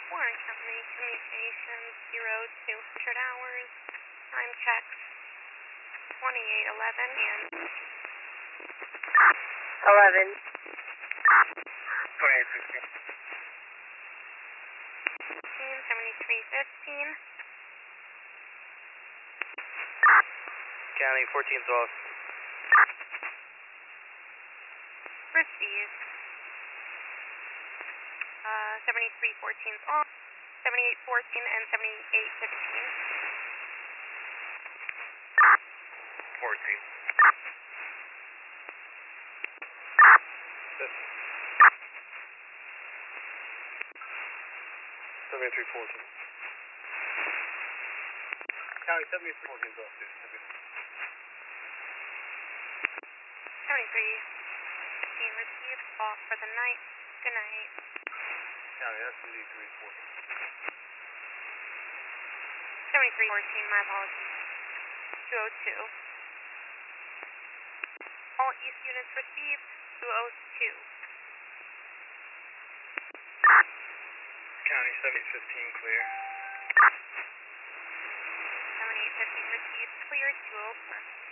Warren County Communications 0200 hours. Time checks 2811 and 11. 2815. 7315. County 1412. Received. 7314's off. 7814 and 7815. 14. 7314. County 7314 is off, dude. 7315 received. Off for the night. Good night. County, that's 7314. 7314, my apologies. 202. All east units received. 202. County 7815 clear. 7815 received. Cleared. 204.